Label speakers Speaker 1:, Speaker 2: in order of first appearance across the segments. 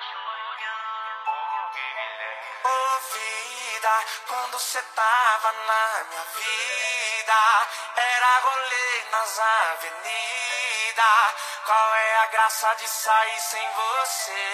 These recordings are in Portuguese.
Speaker 1: Ô vida, quando cê tava na minha vida, era rolê nas avenidas. Qual é a graça de sair sem você?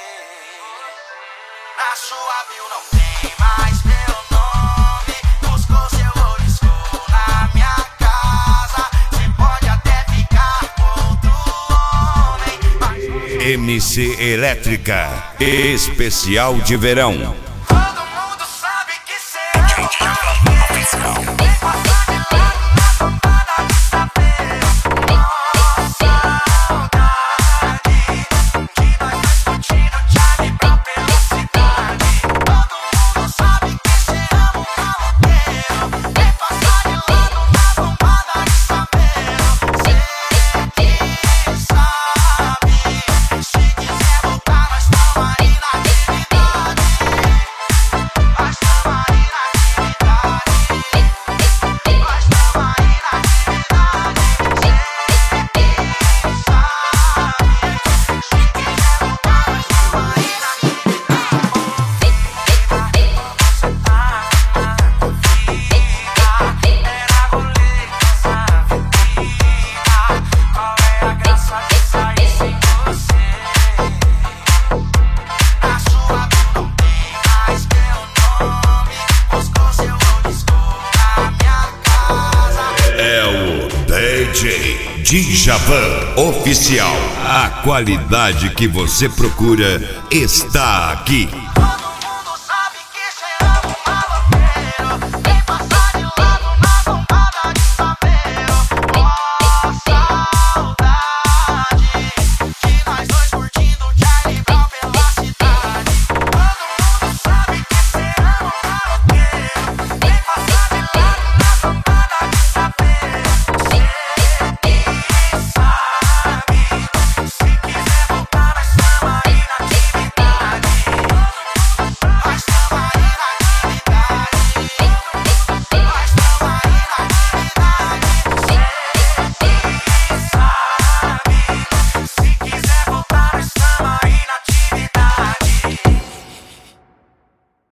Speaker 1: Na sua bio não tem mais meu nome. Buscou seu olho escuro na minha casa. Cê pode até ficar com outro homem.
Speaker 2: MC Elétrica, especial de verão.
Speaker 1: Todo mundo sabe que cê é o oficial. Vem passar de lado na tomada de saber. Nossa saudade de nós dois curtindo Charlie Brown pela cidade. Todo mundo sabe que cê é um maloqueiro. Vem passar de lado na tomada de saber. Cê que sabe. Se quiser voltar, nós tamo aí na atividade. Nós tamo aí na atividade. Nós tamo aí na atividade. Cê que sabe. Se quiser voltar, nós tamo aí na atividade. Você tá na vida. Era rolê nas avenidas. Qual é a graça de sair sem você? Na sua bio não tem mais meu nome. Buscou seu olho escuro na minha casa.
Speaker 2: É o DJ Djavan Oficial. A qualidade que você procura está aqui.